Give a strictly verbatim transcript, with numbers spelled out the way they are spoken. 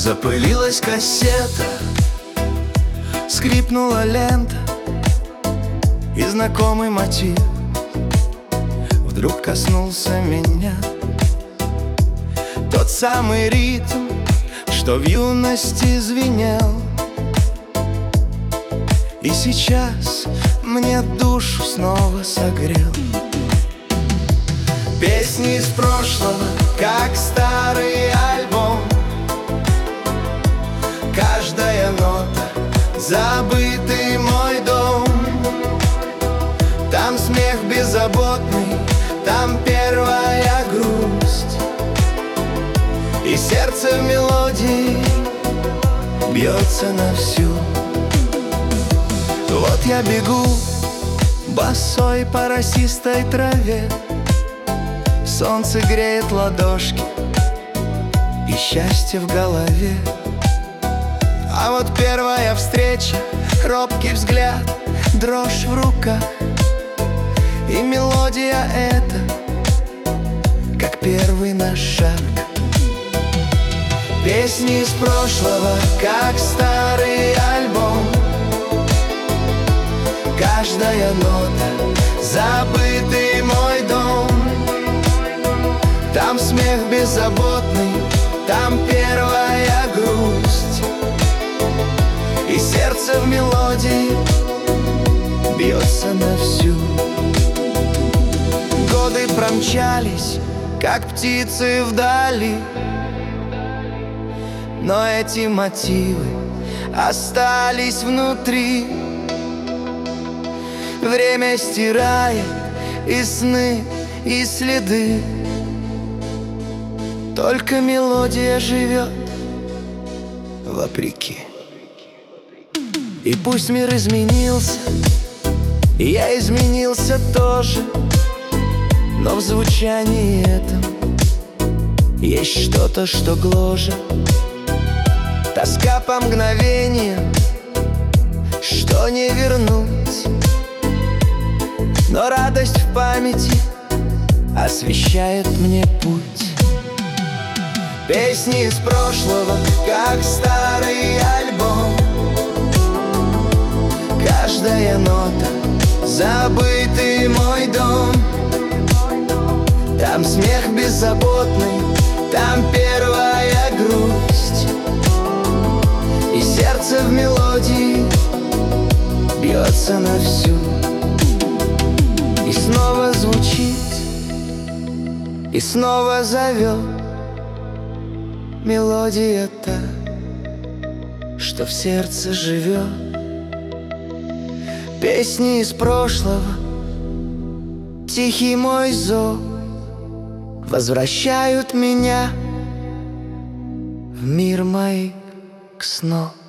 Запылилась кассета, скрипнула лента, и знакомый мотив вдруг коснулся меня. Тот самый ритм, что в юности звенел, и сейчас мне душу снова согрел. Песни из прошлого, как старый альбом, каждая нота — забытый мой дом. Там смех беззаботный, там первая грусть, и сердце в мелодии бьется на всю. Вот я бегу босой по росистой траве, солнце греет ладошки и счастье в голове. А вот первая встреча, робкий взгляд, дрожь в руках, и мелодия эта, как первый наш шаг. Песни из прошлого, как старый альбом, каждая нота — забытый мой дом. Там смех беззаботный, там первая грусть, и сердце в мелодии бьется на всю. Годы промчались, как птицы вдали, но эти мотивы остались внутри. Время стирает и сны, и следы, только мелодия живет вопреки. И пусть мир изменился, и я изменился тоже, но в звучании этом есть что-то, что гложет. Тоска по мгновениям, что не вернуть, но радость в памяти освещает мне путь. Песни из прошлого, как старый альбом, каждая нота — забытый мой дом. Там смех беззаботный, там первая грусть, и сердце в мелодии бьется на всю. И снова звучит, и снова зовет мелодия та, что в сердце живет. Песни из прошлого, тихий мой зов, возвращают меня в мир моих снов.